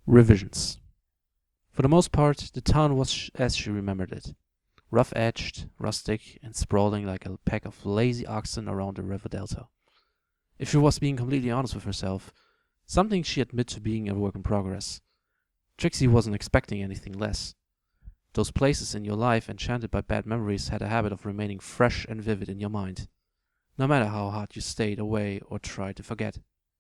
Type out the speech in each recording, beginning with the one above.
Revisions. For the most part, the town was as she remembered it. Rough-edged, rustic, and sprawling like a pack of lazy oxen around the river delta. If she was being completely honest with herself, something she admitted to being a work in progress, Trixie wasn't expecting anything less. Those places in your life enchanted by bad memories had a habit of remaining fresh and vivid in your mind, no matter how hard you stayed away or tried to forget.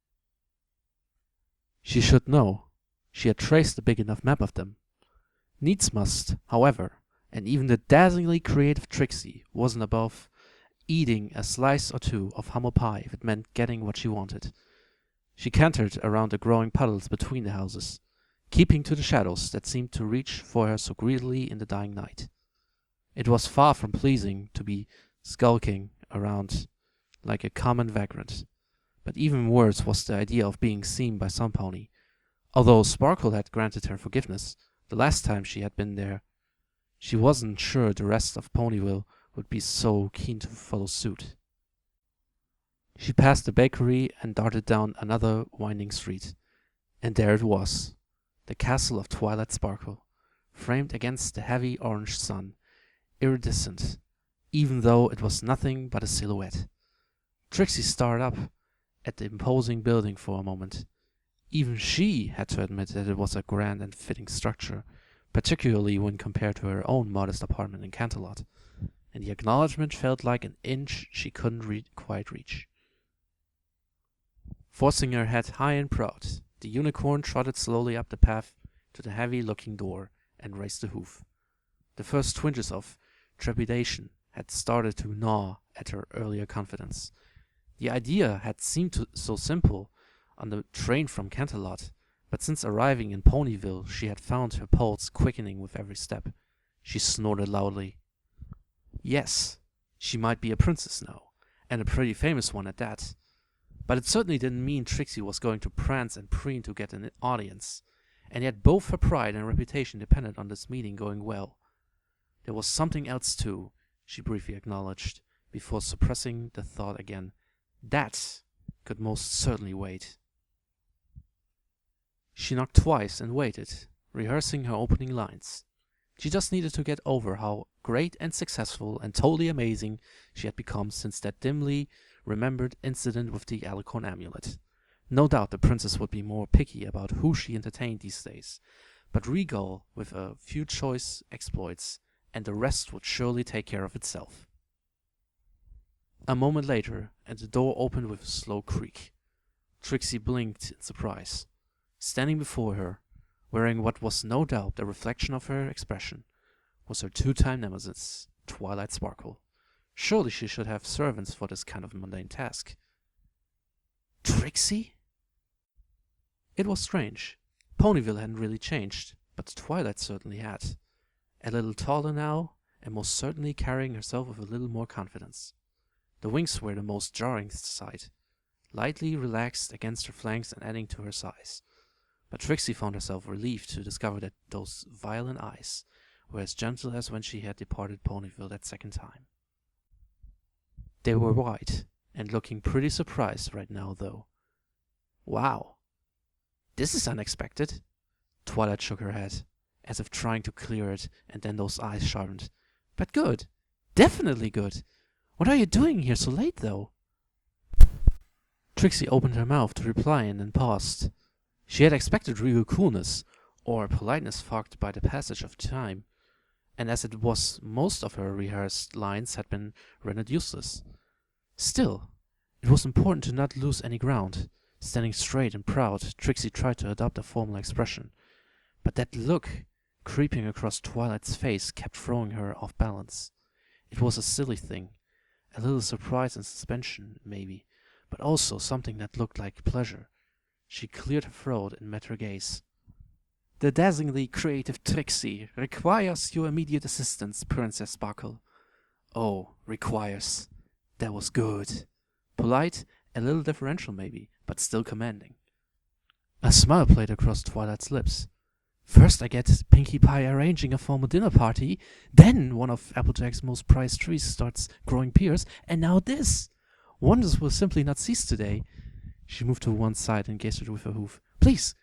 She should know. She had traced a big enough map of them. Needs must, however, and even the dazzlingly creative Trixie wasn't above eating a slice or two of humble pie if it meant getting what she wanted. She cantered around the growing puddles between the houses, keeping to the shadows that seemed to reach for her so greedily in the dying night. It was far from pleasing to be skulking around like a common vagrant, but even worse was the idea of being seen by some pony. Although Sparkle had granted her forgiveness the last time she had been there, she wasn't sure the rest of Ponyville would be so keen to follow suit. She passed the bakery and darted down another winding street, and there it was, the castle of Twilight Sparkle, framed against the heavy orange sun, iridescent, even though it was nothing but a silhouette. Trixie stared up at the imposing building for a moment. Even she had to admit that it was a grand and fitting structure, particularly when compared to her own modest apartment in Canterlot, and the acknowledgement felt like an inch she couldn't quite reach. Forcing her head high and proud, the unicorn trotted slowly up the path to the heavy-looking door and raised a hoof. The first twinges of trepidation had started to gnaw at her earlier confidence. The idea had seemed so simple on the train from Canterlot, but since arriving in Ponyville she had found her pulse quickening with every step. She snorted loudly. Yes, she might be a princess now, and a pretty famous one at that. But it certainly didn't mean Trixie was going to prance and preen to get an audience, and yet both her pride and reputation depended on this meeting going well. There was something else too, she briefly acknowledged, before suppressing the thought again. That could most certainly wait. She knocked twice and waited, rehearsing her opening lines. She just needed to get over how great and successful and totally amazing she had become since that dimly remembered incident with the Alicorn amulet. No doubt the princess would be more picky about who she entertained these days, but Regal with a few choice exploits, and the rest would surely take care of itself. A moment later, and the door opened with a slow creak. Trixie blinked in surprise. Standing before her, wearing what was no doubt a reflection of her expression, was her two-time nemesis, Twilight Sparkle. Surely she should have servants for this kind of mundane task. Trixie? It was strange. Ponyville hadn't really changed, but Twilight certainly had. A little taller now, and most certainly carrying herself with a little more confidence. The wings were the most jarring sight, lightly relaxed against her flanks and adding to her size. But Trixie found herself relieved to discover that those violet eyes were as gentle as when she had departed Ponyville that second time. They were white, and looking pretty surprised right now, though. Wow. This is unexpected. Twilight shook her head, as if trying to clear it, and then those eyes sharpened. But good. Definitely good. What are you doing here so late, though? Trixie opened her mouth to reply and then paused. She had expected real coolness, or politeness fogged by the passage of time, and as it was, most of her rehearsed lines had been rendered useless. Still, it was important to not lose any ground. Standing straight and proud, Trixie tried to adopt a formal expression, but that look creeping across Twilight's face kept throwing her off balance. It was a silly thing, a little surprise and suspension, maybe, but also something that looked like pleasure. She cleared her throat and met her gaze. The dazzlingly creative Trixie requires your immediate assistance, Princess Sparkle. Oh, requires. That was good. Polite, a little deferential maybe, but still commanding. A smile played across Twilight's lips. First I get Pinkie Pie arranging a formal dinner party, then one of Applejack's most prized trees starts growing pears, and now this. Wonders will simply not cease today. She moved to one side and gazed at her with her hoof. Please,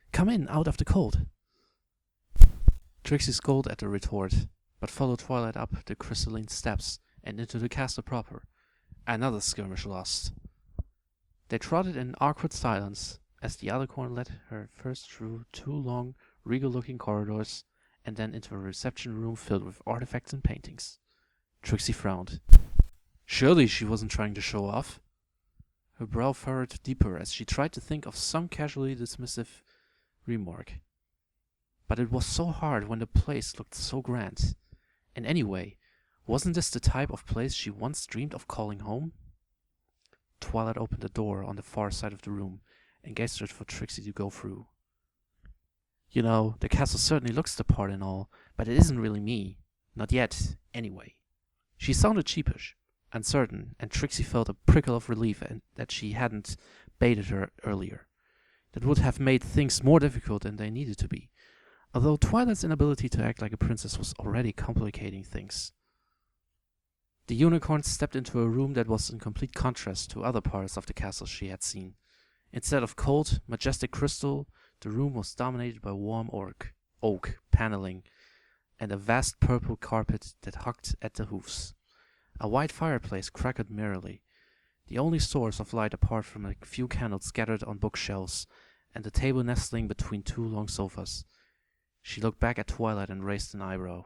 Come in, out of the cold. Trixie scolded at the retort, but followed Twilight up the crystalline steps and into the castle proper. Another skirmish lost. They trotted in awkward silence as the Alicorn led her first through 2 long, regal-looking corridors and then into a reception room filled with artifacts and paintings. Trixie frowned. Surely she wasn't trying to show off. Her brow furrowed deeper as she tried to think of some casually dismissive remark. But it was so hard when the place looked so grand. And anyway, wasn't this the type of place she once dreamed of calling home? Twilight opened a door on the far side of the room and gestured for Trixie to go through. You know, the castle certainly looks the part and all, but it isn't really me. Not yet, anyway. She sounded sheepish, uncertain, and Trixie felt a prickle of relief that she hadn't baited her earlier. That would have made things more difficult than they needed to be, although Twilight's inability to act like a princess was already complicating things. The unicorn stepped into a room that was in complete contrast to other parts of the castle she had seen. Instead of cold, majestic crystal, the room was dominated by warm oak paneling and a vast purple carpet that hugged at the hoofs. A wide fireplace crackled merrily, the only source of light apart from a few candles scattered on bookshelves and the table nestling between 2 long sofas. She looked back at Twilight and raised an eyebrow.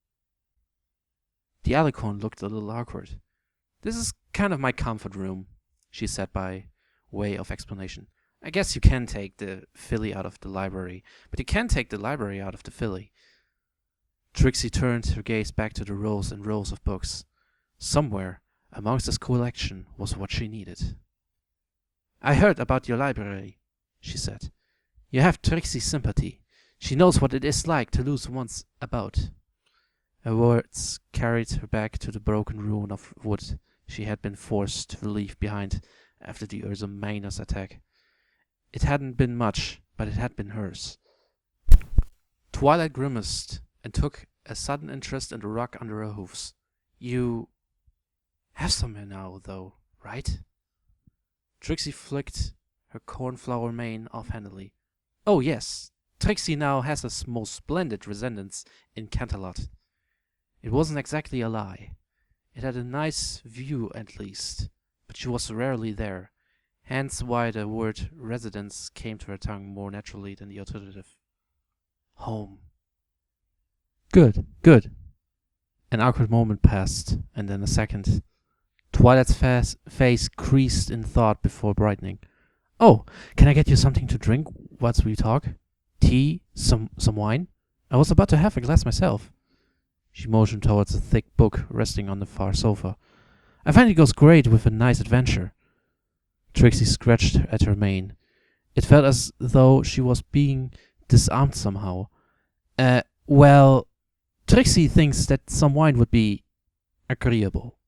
The Alicorn looked a little awkward. This is kind of my comfort room, she said by way of explanation. I guess you can take the filly out of the library, but you can't take the library out of the filly. Trixie turned her gaze back to the rows and rows of books. Somewhere amongst this collection was what she needed. I heard about your library, she said. You have Trixie's sympathy. She knows what it is like to lose one's about. Her words carried her back to the broken ruin of wood she had been forced to leave behind after the Ursa Minors attack. It hadn't been much, but it had been hers. Twilight grimaced and took a sudden interest in the rock under her hoofs. You have somewhere now, though, right? Trixie flicked her cornflower mane offhandedly. Oh, yes. Trixie now has a most splendid residence in Canterlot. It wasn't exactly a lie. It had a nice view, at least, but she was rarely there, hence why the word residence came to her tongue more naturally than the alternative. Home. Good, good. An awkward moment passed, and then a second. Twilight's face creased in thought before brightening. Oh, can I get you something to drink whilst we talk? Tea? Some wine? I was about to have a glass myself. She motioned towards a thick book resting on the far sofa. I find it goes great with a nice adventure. Trixie scratched at her mane. It felt as though she was being disarmed somehow. Well, Trixie thinks that some wine would be agreeable.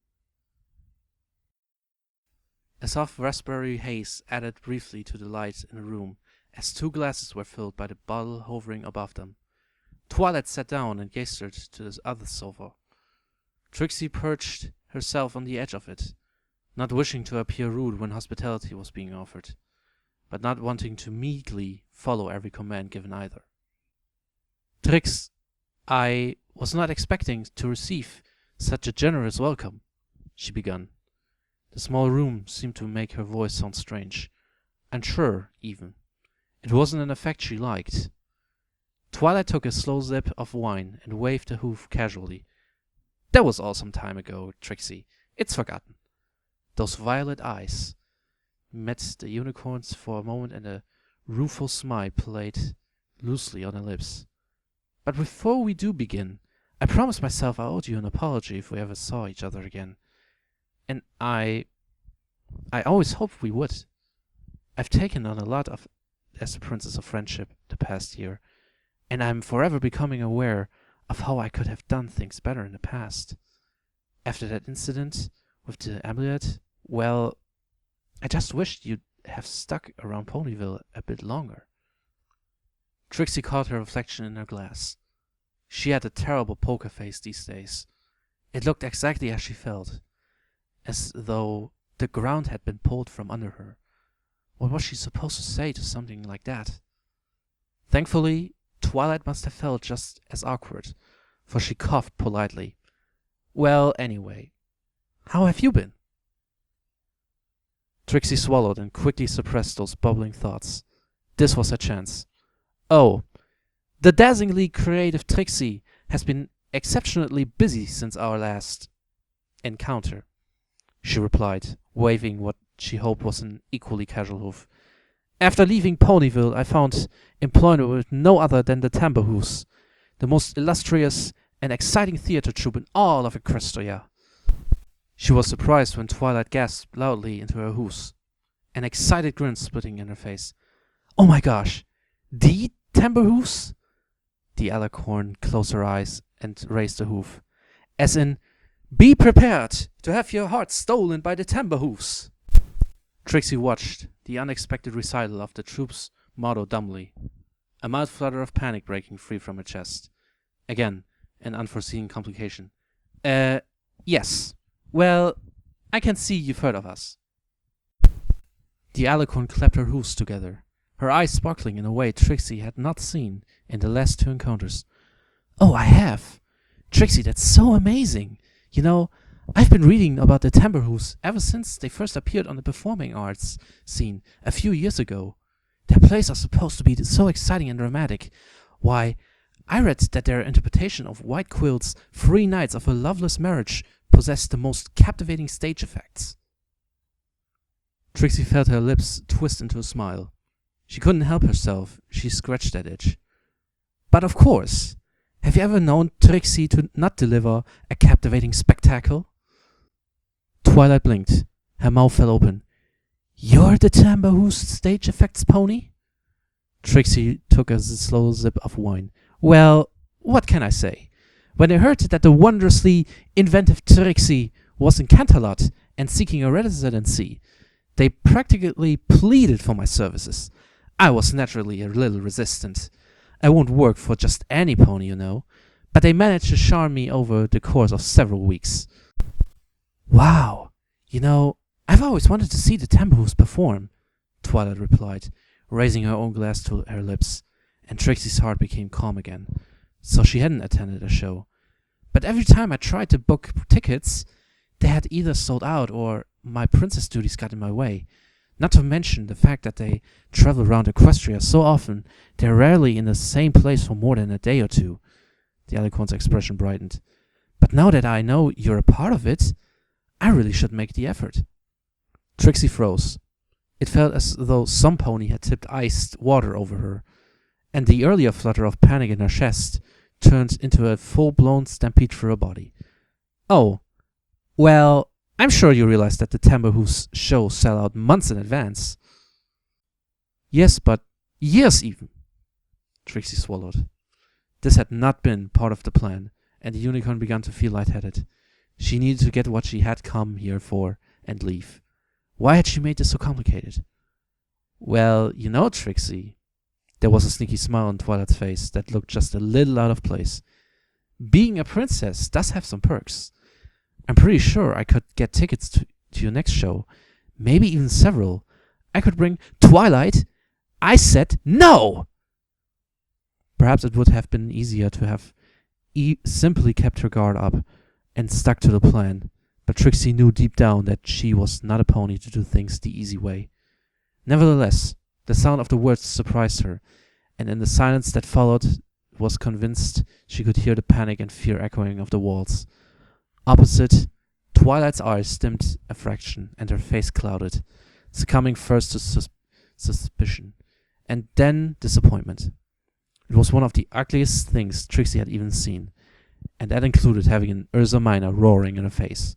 A soft raspberry haze added briefly to the light in the room as 2 glasses were filled by the bottle hovering above them. Twilight sat down and gestured to the other sofa. Trixie perched herself on the edge of it, not wishing to appear rude when hospitality was being offered, but not wanting to meekly follow every command given either. Trix, I was not expecting to receive such a generous welcome, she began. The small room seemed to make her voice sound strange, unsure even. It wasn't an effect she liked. Twilight took a slow sip of wine and waved the hoof casually. That was all some time ago, Trixie. It's forgotten. Those violet eyes met the unicorn's for a moment, and a rueful smile played loosely on her lips. But before we do begin, I promised myself I owed you an apology if we ever saw each other again. And I always hoped we would. I've taken on a lot as the Princess of Friendship the past year, and I'm forever becoming aware of how I could have done things better in the past. After that incident with the amulet, well, I just wished you'd have stuck around Ponyville a bit longer. Trixie caught her reflection in her glass. She had a terrible poker face these days. It looked exactly as she felt, as though the ground had been pulled from under her. What was she supposed to say to something like that? Thankfully, Twilight must have felt just as awkward, for she coughed politely. Well, anyway, how have you been? Trixie swallowed and quickly suppressed those bubbling thoughts. This was her chance. Oh, the dazzlingly creative Trixie has been exceptionally busy since our last encounter, she replied, waving what she hoped was an equally casual hoof. After leaving Ponyville, I found employment with no other than the Tambourhoofs, the most illustrious and exciting theater troupe in all of Equestria. She was surprised when Twilight gasped loudly into her hoofs, an excited grin splitting in her face. Oh my gosh, the Tambourhoofs? The Alicorn closed her eyes and raised a hoof. As in, be prepared to have your heart stolen by the Tambourhoofs. Trixie watched the unexpected recital of the troupe's motto dumbly, a mild flutter of panic breaking free from her chest. Again, an unforeseen complication. Yes. Well, I can see you've heard of us. The Alicorn clapped her hoofs together, her eyes sparkling in a way Trixie had not seen in the last two encounters. Oh, I have. Trixie, that's so amazing. You know, I've been reading about the Tambourhoofs ever since they first appeared on the performing arts scene a few years ago. Their plays are supposed to be so exciting and dramatic. Why, I read that their interpretation of White Quill's 3 Nights of a Loveless Marriage possessed the most captivating stage effects. Trixie felt her lips twist into a smile. She couldn't help herself. She scratched that itch. But of course, have you ever known Trixie to not deliver a captivating spectacle? Twilight blinked. Her mouth fell open. You're the Tambourhoofs stage effects pony? Trixie took a slow sip of wine. Well, what can I say? When they heard that the wondrously inventive Trixie was in Canterlot and seeking a residency, they practically pleaded for my services. I was naturally a little resistant. I won't work for just any pony, you know, but they managed to charm me over the course of several weeks. Wow, you know, I've always wanted to see the Tambourhoofs perform, Twilight replied, raising her own glass to her lips, and Trixie's heart became calm again. So she hadn't attended a show. But every time I tried to book tickets, they had either sold out or my princess duties got in my way. Not to mention the fact that they travel around Equestria so often, they're rarely in the same place for more than a day or two. The Alicorn's expression brightened. But now that I know you're a part of it, I really should make the effort. Trixie froze. It felt as though some pony had tipped iced water over her, and the earlier flutter of panic in her chest turned into a full-blown stampede through her body. Oh, well, I'm sure you realize that the Tambourhoofs shows sell out months in advance. Yes, but years even. Trixie swallowed. This had not been part of the plan, and the unicorn began to feel lightheaded. She needed to get what she had come here for and leave. Why had she made this so complicated? Well, you know, Trixie. There was a sneaky smile on Twilight's face that looked just a little out of place. Being a princess does have some perks. I'm pretty sure I could get tickets to your next show. Maybe even several. I could bring Twilight. I said no! Perhaps it would have been easier to have simply kept her guard up and stuck to the plan, but Trixie knew deep down that she was not a pony to do things the easy way. Nevertheless, the sound of the words surprised her, and in the silence that followed, was convinced she could hear the panic and fear echoing of the walls. Opposite, Twilight's eyes dimmed a fraction, and her face clouded, succumbing first to suspicion, and then disappointment. It was one of the ugliest things Trixie had even seen, and that included having an Ursa Minor roaring in her face.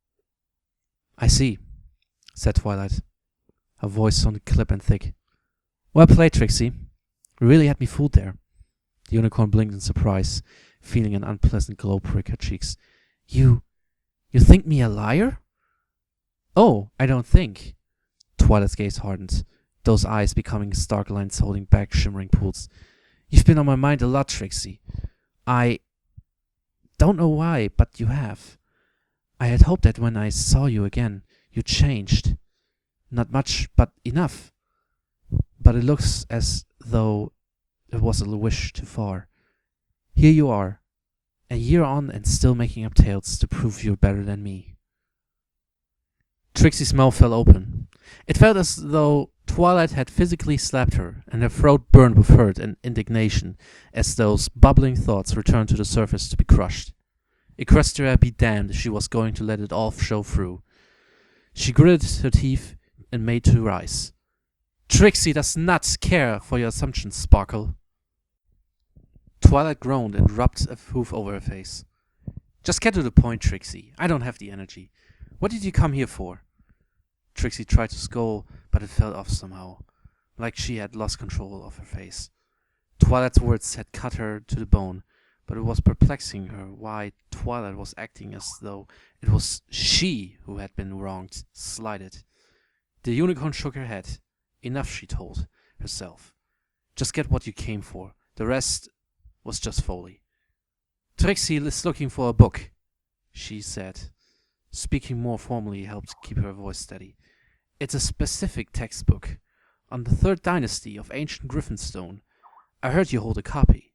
I see, said Twilight. Her voice sounded clipped and thick. Well played, Trixie. You really had me fooled there. The unicorn blinked in surprise, feeling an unpleasant glow prick her cheeks. You think me a liar? Oh, I don't think. Twilight's gaze hardened, those eyes becoming stark lines holding back shimmering pools. You've been on my mind a lot, Trixie. I don't know why, but you have. I had hoped that when I saw you again, you changed. Not much, but enough. But it looks as though it was a wish too far. Here you are, a year on and still making up tales to prove you're better than me. Trixie's mouth fell open. It felt as though Twilight had physically slapped her, and her throat burned with hurt and indignation as those bubbling thoughts returned to the surface to be crushed. Equestria be damned if she was going to let it all show through. She gritted her teeth and made to rise. Trixie does not care for your assumptions, Sparkle. Twilight groaned and rubbed a hoof over her face. Just get to the point, Trixie. I don't have the energy. What did you come here for? Trixie tried to scold, but it fell off somehow, like she had lost control of her face. Twilight's words had cut her to the bone, but it was perplexing her why Twilight was acting as though it was she who had been wronged, slighted. The unicorn shook her head. Enough, she told herself. Just get what you came for. The rest was just folly. Trixie is looking for a book, she said. Speaking more formally helped keep her voice steady. It's a specific textbook on the Third Dynasty of ancient Griffinstone. I heard you hold a copy.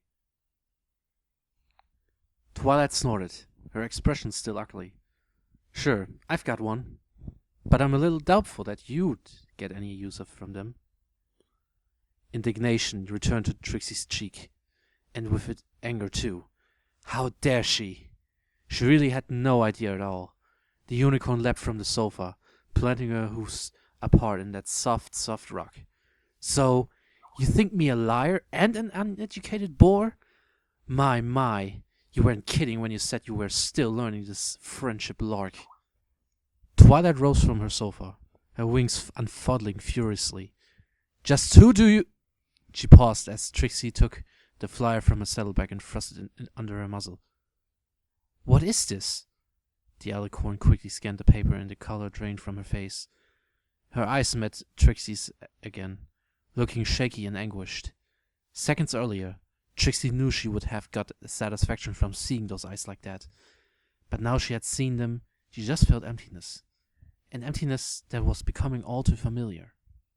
Twilight snorted, her expression still ugly. Sure, I've got one, but I'm a little doubtful that you'd get any use from them. Indignation returned to Trixie's cheek, and with it anger too. How dare she? She really had no idea at all. The unicorn leapt from the sofa, planting her hoofs apart in that soft, soft rock. So, you think me a liar and an uneducated boor? My, you weren't kidding when you said you were still learning this friendship lark. Twilight rose from her sofa, her wings unfolding furiously. Just who do you... She paused as Trixie took the flyer from her saddlebag and thrust it under her muzzle. What is this? The alicorn quickly scanned the paper and the color drained from her face. Her eyes met Trixie's again, looking shaky and anguished. Seconds earlier, Trixie knew she would have got satisfaction from seeing those eyes like that. But now she had seen them, she just felt emptiness. An emptiness that was becoming all too familiar.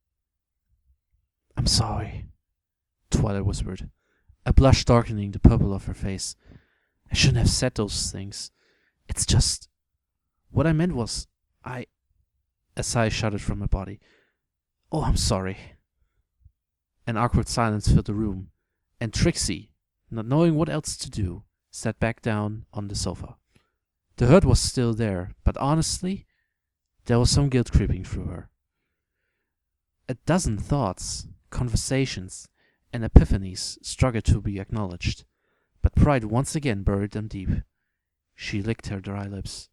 I'm sorry, Twilight whispered, a blush darkening the purple of her face. I shouldn't have said those things. It's just... What I meant was... A sigh shuddered from her body. Oh, I'm sorry. An awkward silence filled the room, and Trixie, not knowing what else to do, sat back down on the sofa. The hurt was still there, but honestly, there was some guilt creeping through her. A dozen thoughts, conversations, and epiphanies struggled to be acknowledged, but pride once again buried them deep. She licked her dry lips.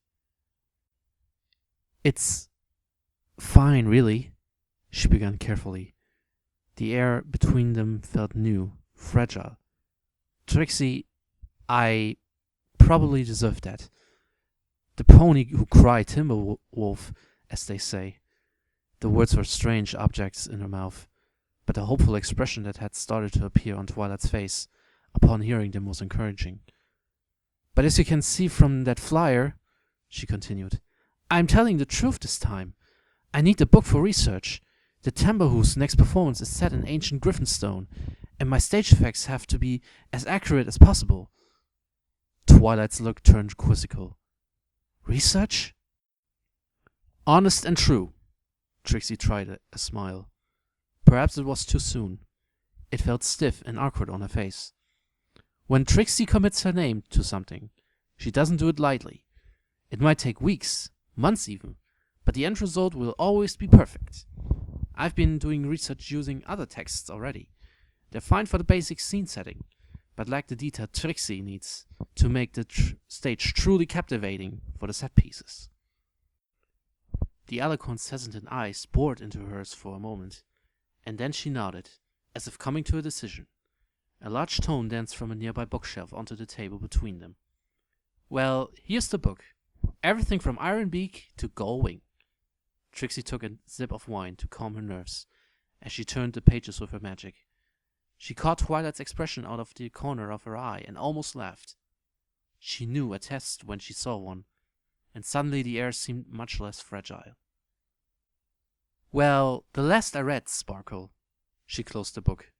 It's fine, really, she began carefully. The air between them felt new, fragile. Trixie, I probably deserved that. The pony who cried Timberwolf, as they say. The words were strange objects in her mouth, but the hopeful expression that had started to appear on Twilight's face upon hearing them was encouraging. But as you can see from that flyer, she continued, I'm telling the truth this time. I need the book for research. The Timberwolf's next performance is set in ancient Griffinstone, and my stage effects have to be as accurate as possible. Twilight's look turned quizzical. Research? Honest and true. Trixie tried a smile. Perhaps it was too soon. It felt stiff and awkward on her face. When Trixie commits her name to something, she doesn't do it lightly. It might take weeks, months even, but the end result will always be perfect. I've been doing research using other texts already. They're fine for the basic scene setting, but lack the detail Trixie needs to make the stage truly captivating for the set pieces. The alicorn's hesitant eyes bored into hers for a moment, and then she nodded, as if coming to a decision. A large tome danced from a nearby bookshelf onto the table between them. Well, here's the book. Everything from Ironbeak to Gullwing. Trixie took a sip of wine to calm her nerves, as she turned the pages with her magic. She caught Twilight's expression out of the corner of her eye and almost laughed. She knew a test when she saw one, and suddenly the air seemed much less fragile. Well, the last I read, Sparkle. She closed the book.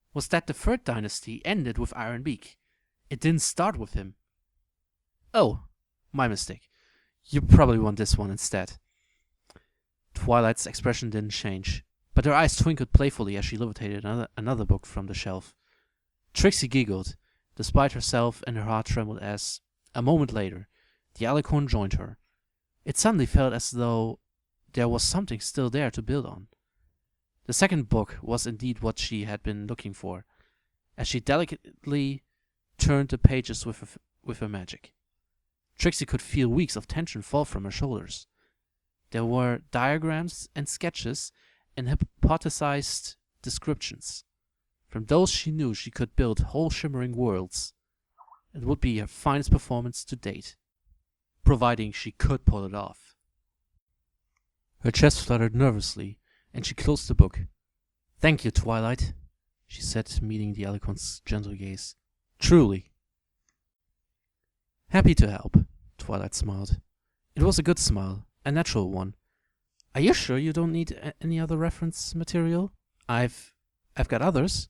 was that the Third Dynasty ended with Iron Beak. It didn't start with him. Oh, my mistake. You probably want this one instead. Twilight's expression didn't change, but her eyes twinkled playfully as she levitated another book from the shelf. Trixie giggled, despite herself, and her heart trembled as, a moment later, the Alicorn joined her. It suddenly felt as though there was something still there to build on. The second book was indeed what she had been looking for, as she delicately turned the pages with her magic. Trixie could feel weeks of tension fall from her shoulders. There were diagrams and sketches and hypothesized descriptions. From those she knew she could build whole shimmering worlds. It would be her finest performance to date, providing she could pull it off. Her chest fluttered nervously, and she closed the book. "Thank you, Twilight," she said, meeting the Alicorn's gentle gaze. "Truly." "Happy to help," Twilight smiled. It was a good smile, a natural one. "Are you sure you don't need any other reference material? I've got others."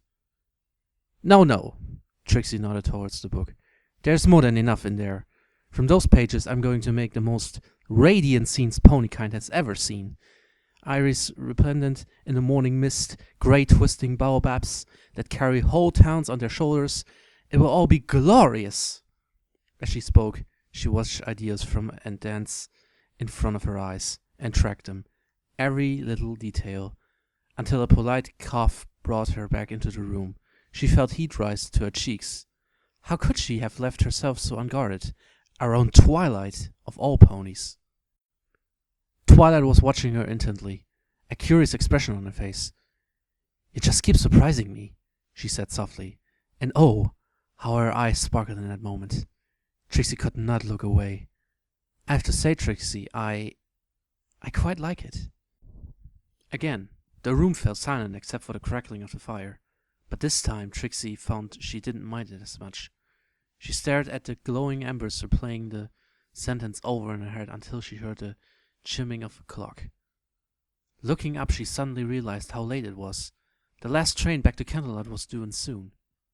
No, Trixie nodded towards the book. "There's more than enough in there. From those pages I'm going to make the most radiant scenes Ponykind has ever seen. Iris resplendent in the morning mist, grey twisting baobabs that carry whole towns on their shoulders. It will all be glorious." As she spoke, she watched ideas from and dance in front of her eyes and tracked them, every little detail, until a polite cough brought her back into the room. She felt heat rise to her cheeks. How could she have left herself so unguarded? Our own Twilight, of all ponies. Twilight was watching her intently, a curious expression on her face. "You just keep surprising me," she said softly. And oh, how her eyes sparkled in that moment. Trixie could not look away. "I have to say, Trixie, I quite like it." Again, the room fell silent except for the crackling of the fire. But this time Trixie found she didn't mind it as much. She stared at the glowing embers, replaying the sentence over in her head until she heard the chimming of a clock. Looking up, she suddenly realized how late it was. The last train back to Canterlot was due soon.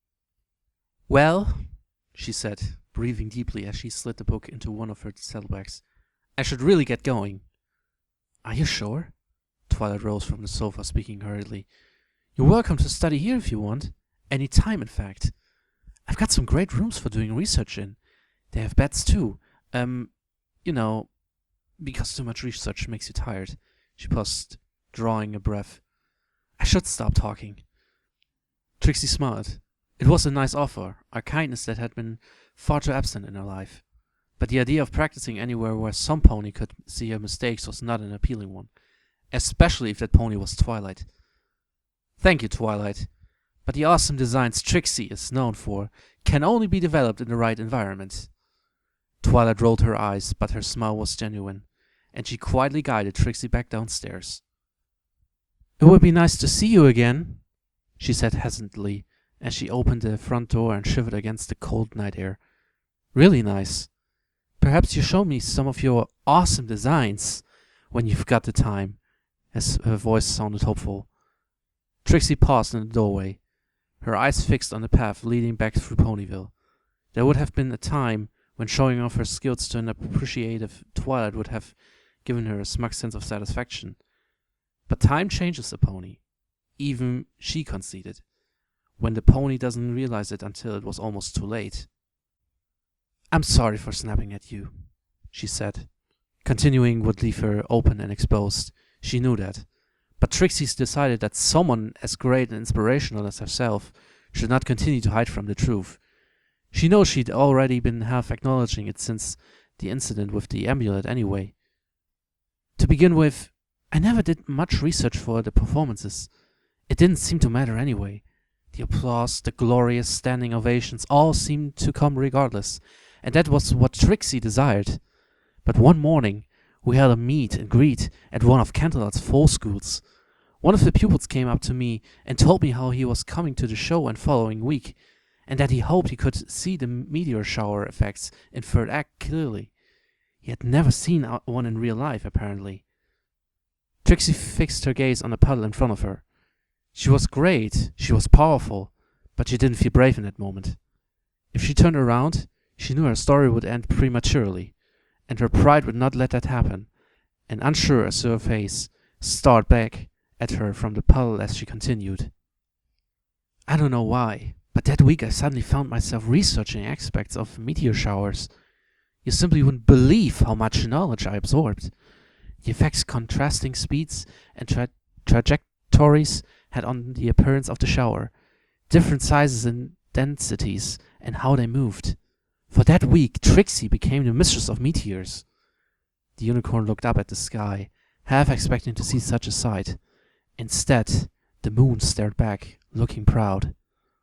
"Well," she said, breathing deeply as she slid the book into one of her saddlebags, "I should really get going." "Are you sure?" Twilight rose from the sofa, speaking hurriedly. "You're welcome to study here if you want. Any time, in fact. I've got some great rooms for doing research in. They have beds, too. Because too much research makes you tired." She paused, drawing a breath. "I should stop talking." Trixie smiled. It was a nice offer, a kindness that had been far too absent in her life. But the idea of practicing anywhere where some pony could see her mistakes was not an appealing one, especially if that pony was Twilight. "Thank you, Twilight. But the awesome designs Trixie is known for can only be developed in the right environment." Twilight rolled her eyes, but her smile was genuine, and she quietly guided Trixie back downstairs. "It would be nice to see you again," she said hesitantly, as she opened the front door and shivered against the cold night air. "Really nice. Perhaps you show me some of your awesome designs when you've got the time," as her voice sounded hopeful. Trixie paused in the doorway, her eyes fixed on the path leading back through Ponyville. There would have been a time when showing off her skills to an appreciative Twilight would have given her a smug sense of satisfaction. But time changes a pony. Even she conceded, when the pony doesn't realize it until it was almost too late. "I'm sorry for snapping at you," she said. Continuing would leave her open and exposed. She knew that. But Trixie's decided that someone as great and inspirational as herself should not continue to hide from the truth. She knows she'd already been half acknowledging it since the incident with the amulet anyway. "To begin with, I never did much research for the performances. It didn't seem to matter anyway. The applause, the glorious standing ovations, all seemed to come regardless, and that was what Trixie desired. But one morning, we held a meet and greet at one of Canterlot's fall schools. One of the pupils came up to me and told me how he was coming to the show and following week, and that he hoped he could see the meteor shower effects in third act clearly. He had never seen one in real life, apparently." Trixie fixed her gaze on the puddle in front of her. She was great, she was powerful, but she didn't feel brave in that moment. If she turned around, she knew her story would end prematurely, and her pride would not let that happen, and unsure as to her face, stared back at her from the puddle as she continued. I don't know why, but that week I suddenly found myself researching aspects of meteor showers. You simply wouldn't believe how much knowledge I absorbed. The effects contrasting speeds and trajectories had on the appearance of the shower, different sizes and densities, and how they moved. For that week, Trixie became the mistress of meteors. The unicorn looked up at the sky, half expecting to see such a sight. Instead, the moon stared back, looking proud.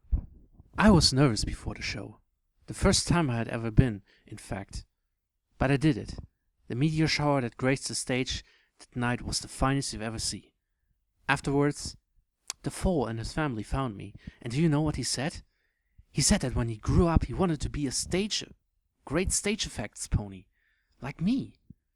I was nervous before the show. The first time I had ever been, in fact. But I did it. The meteor shower that graced the stage that night was the finest you've ever seen. Afterwards, the foal and his family found me, and do you know what he said? He said that when he grew up he wanted to be a great stage effects pony, like me.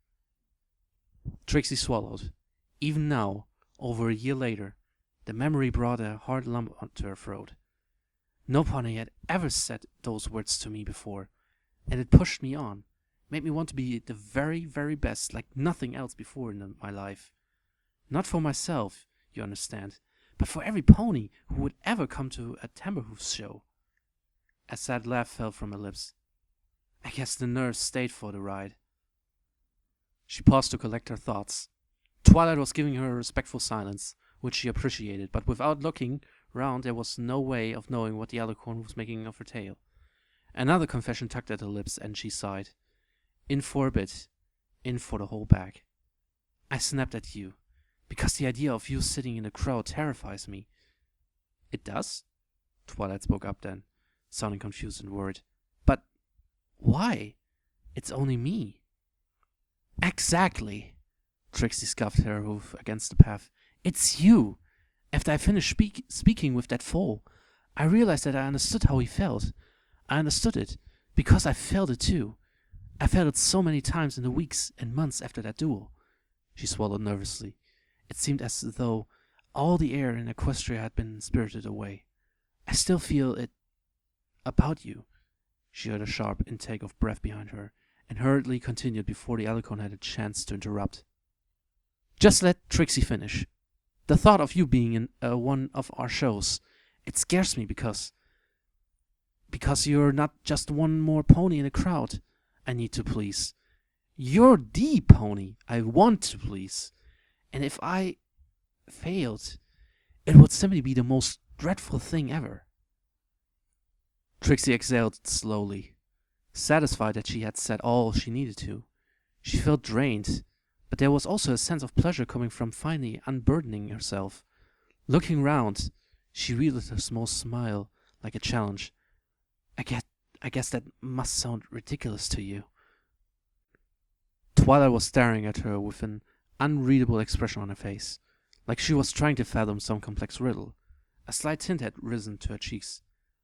Trixie swallowed. Even now, over a year later, the memory brought a hard lump onto her throat. No pony had ever said those words to me before, and it pushed me on, made me want to be the very, very best, like nothing else before in my life. Not for myself, you understand, but for every pony who would ever come to a Timberhoofs show. A sad laugh fell from her lips. I guess the nerves stayed for the ride. She paused to collect her thoughts. Twilight was giving her a respectful silence, which she appreciated, but without looking round there was no way of knowing what the Alicorn was making of her tale. Another confession tugged at her lips, and she sighed. In for a bit, in for the whole bag. I snapped at you, because the idea of you sitting in the crowd terrifies me. It does? Twilight spoke up then, sounding confused and worried. But why? It's only me. Exactly, Trixie scuffed her hoof against the path. It's you. After I finished speaking with that foal, I realized that I understood how he felt. I understood it, because I felt it too. I felt it so many times in the weeks and months after that duel. She swallowed nervously. It seemed as though all the air in Equestria had been spirited away. I still feel it about you. She heard a sharp intake of breath behind her, and hurriedly continued before the Alicorn had a chance to interrupt. Just let Trixie finish. The thought of you being in one of our shows, it scares me because you're not just one more pony in a crowd I need to please. You're the pony I want to please. And if I failed, it would simply be the most dreadful thing ever. Trixie exhaled slowly, satisfied that she had said all she needed to. She felt drained, but there was also a sense of pleasure coming from finally unburdening herself. Looking round, she wheeled her small smile like a challenge. I guess that must sound ridiculous to you. Twilight was staring at her with an unreadable expression on her face, like she was trying to fathom some complex riddle. A slight tint had risen to her cheeks.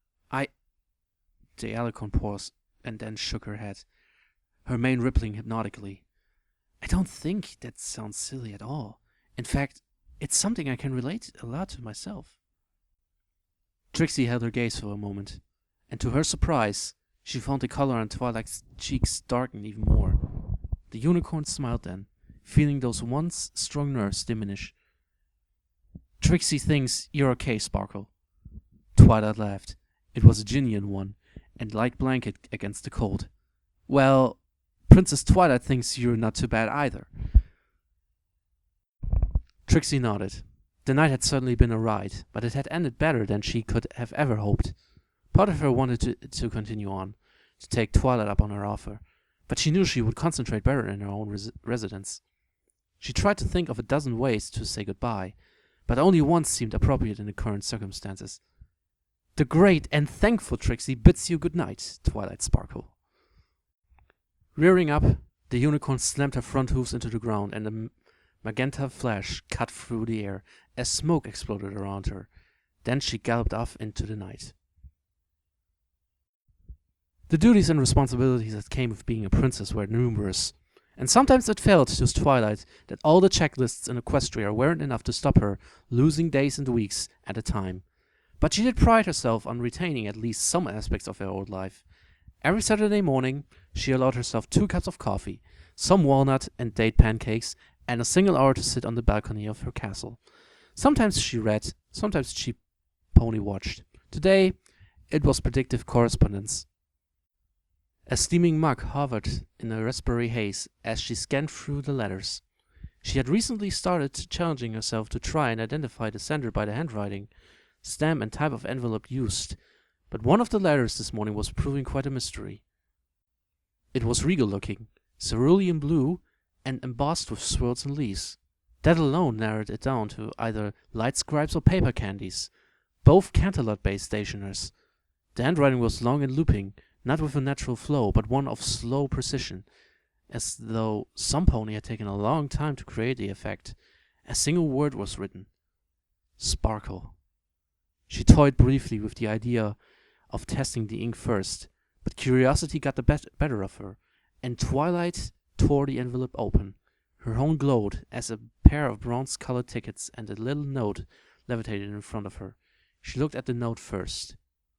The Alicorn paused and then shook her head, her mane rippling hypnotically. I don't think that sounds silly at all. In fact, it's something I can relate a lot to myself. Trixie held her gaze for a moment, and to her surprise, she found the color on Twilight's cheeks darken even more. The unicorn smiled then, feeling those once strong nerves diminish. Trixie thinks you're okay, Sparkle. Twilight laughed. It was a genuine one, and light blanket against the cold. Well, Princess Twilight thinks you're not too bad either. Trixie nodded. The night had certainly been a ride, but it had ended better than she could have ever hoped. Part of her wanted to continue on, to take Twilight up on her offer, but she knew she would concentrate better in her own residence. She tried to think of a dozen ways to say goodbye, but only one seemed appropriate in the current circumstances. The great and thankful Trixie bids you good night, Twilight Sparkle. Rearing up, the unicorn slammed her front hooves into the ground, and a magenta flash cut through the air as smoke exploded around her. Then she galloped off into the night. The duties and responsibilities that came with being a princess were numerous, And sometimes it felt to Twilight that all the checklists in Equestria weren't enough to stop her losing days and weeks at a time. But she did pride herself on retaining at least some aspects of her old life. Every Saturday morning, she allowed herself 2 cups of coffee, some walnut and date pancakes, and a single hour to sit on the balcony of her castle. Sometimes she read, sometimes she pony watched. Today, it was predictive correspondence. A steaming mug hovered in a raspberry haze as she scanned through the letters. She had recently started challenging herself to try and identify the sender by the handwriting, stamp and type of envelope used, but one of the letters this morning was proving quite a mystery. It was regal-looking, cerulean blue, and embossed with swirls and leaves. That alone narrowed it down to either light scribes or paper candies, both Canterlot-based stationers. The handwriting was long and looping, not with a natural flow, but one of slow precision, as though some pony had taken a long time to create the effect. A single word was written. Sparkle. She toyed briefly with the idea of testing the ink first, but curiosity got the better of her, and Twilight tore the envelope open. Her own glowed as a pair of bronze-colored tickets and a little note levitated in front of her. She looked at the note first.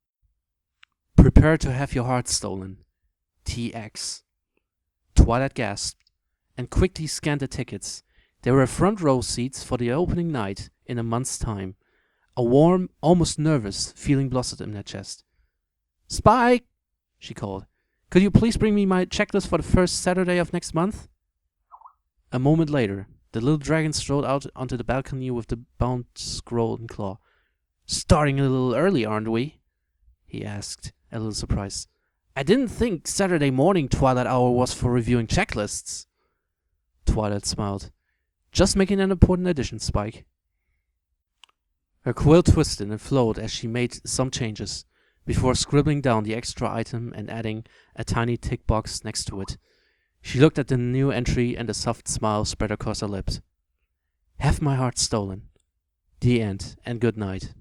Prepare to have your heart stolen. TX. Twilight gasped and quickly scanned the tickets. There were front row seats for the opening night in a month's time. A warm, almost nervous feeling blossomed in her chest. Spike, she called. Could you please bring me my checklist for the first Saturday of next month? A moment later, the little dragon strode out onto the balcony with the bound scroll and claw. Starting a little early, aren't we? He asked, a little surprised. I didn't think Saturday morning Twilight Hour was for reviewing checklists. Twilight smiled. Just making an important addition, Spike. Her quill twisted and flowed as she made some changes, before scribbling down the extra item and adding a tiny tick box next to it. She looked at the new entry and a soft smile spread across her lips. Have my heart stolen. The end, and good night.